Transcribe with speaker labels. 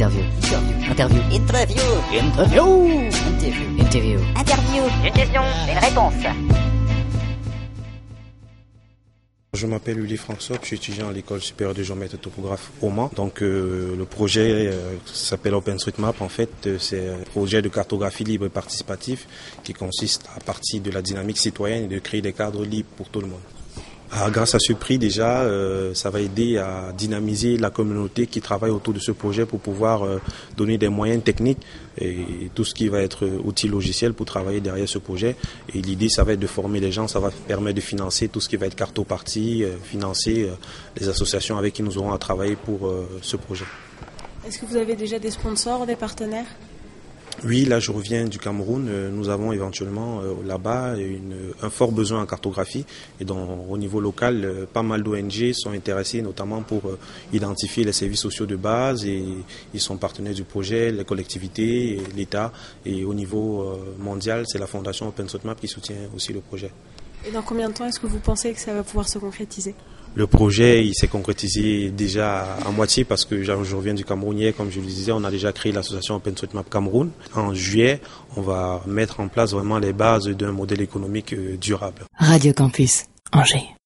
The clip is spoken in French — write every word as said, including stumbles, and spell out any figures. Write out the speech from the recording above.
Speaker 1: Interview. Interview.
Speaker 2: Interview.
Speaker 1: Interview.
Speaker 2: Interview.
Speaker 1: Interview.
Speaker 2: Interview. Une question, une réponse.
Speaker 3: Je m'appelle Uli François, je suis étudiant à l'école supérieure de géomètre et topographe au Mans. Donc euh, le projet euh, s'appelle OpenStreetMap. En fait, euh, c'est un projet de cartographie libre et participatif qui consiste à partir de la dynamique citoyenne et de créer des cadres libres pour tout le monde. Alors, grâce à ce prix, déjà, euh, ça va aider à dynamiser la communauté qui travaille autour de ce projet pour pouvoir euh, donner des moyens techniques et tout ce qui va être outils logiciels pour travailler derrière ce projet. Et l'idée, ça va être de former les gens, ça va permettre de financer tout ce qui va être cartopartie, euh, financer euh, les associations avec qui nous aurons à travailler pour euh, ce projet.
Speaker 4: Est-ce que vous avez déjà des sponsors, des partenaires ?
Speaker 3: Oui, là je reviens du Cameroun. Nous avons éventuellement euh, là-bas une, un fort besoin en cartographie et donc au niveau local, euh, pas mal d'O N G sont intéressés notamment pour euh, identifier les services sociaux de base et ils sont partenaires du projet, les collectivités, et l'État et au niveau euh, mondial, c'est la fondation OpenStreetMap qui soutient aussi le projet.
Speaker 4: Et dans combien de temps est-ce que vous pensez que ça va pouvoir se concrétiser ?
Speaker 3: Le projet il s'est concrétisé déjà à moitié parce que je reviens du Cameroun hier, comme je le disais, on a déjà créé l'association OpenStreetMap Cameroun. En juillet, on va mettre en place vraiment les bases d'un modèle économique durable.
Speaker 1: Radio Campus Angers.